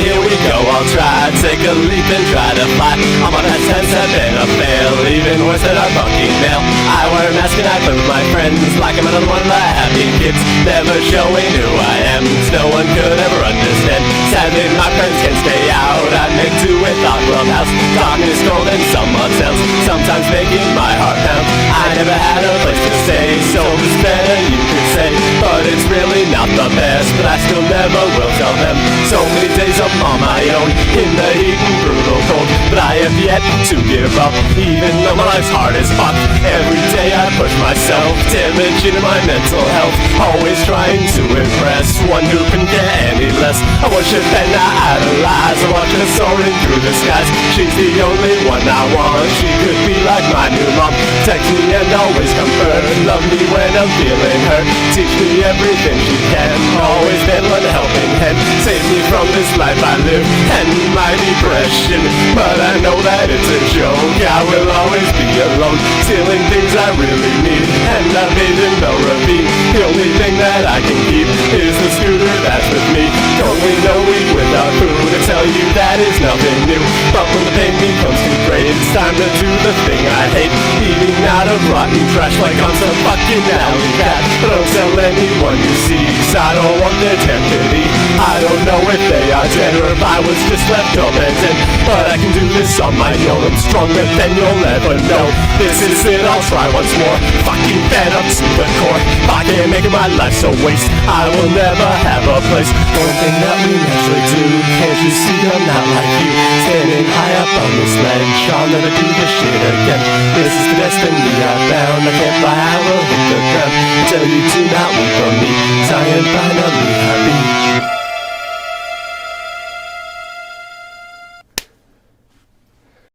here we go, I'll try. Take a leap and try to fly. All my past tense have been a fail, even worse than a fucking nail. I wear a mask and I play with my friends like I'm another one of the happy kids, never showing who I am, no one could ever understand. Sadly my friends can't stay out, I make do with our clubhouse. Darkness, cold and summer sounds, sometimes making my heart pound. I never had a place to stay, so it's better you could say. But it's really not the best, but I still never will tell them. So many days I'm on my own, in the heat and brutal cold, but I have yet to give up, even though my life's hard as fuck. Every day I push myself, damaging my mental health, always trying to impress one who can get any less. I worship and I idolize, I watch her soaring through the skies. She's the only one I want, she could be like my new mom. Text me and always comfort, love me when I'm feeling hurt, teach me everything she can, always been lend a helping hand. Save me from this life I live and my depression, but I know that it's a joke. I will always be alone, stealing things I really need, and I've made no ravine. The only thing that I can keep is the scooter that's with me. Going a week without food, I tell you that is nothing new, but when the pain becomes too great, it's time to do the thing I hate, eating out of rotten trash like I'm some fucking alley cat. But don't tell anyone you see, 'cause I don't want their damn pity. I don't know if they are dead or if I was just left abandoned, but I can do this on my own. I'm stronger than you'll ever know. This is it, I'll try once more. Fucking fed up to the core. If I can't make it, my life's a waste, I will never have a place. One thing that we naturally do, can't you see I'm not like you? Standing high up on this ledge, I'll never do this shit again. This is the destiny I found, I can't fly, I will hit the ground. Until you do not weep on me, 'cause I am finally happy.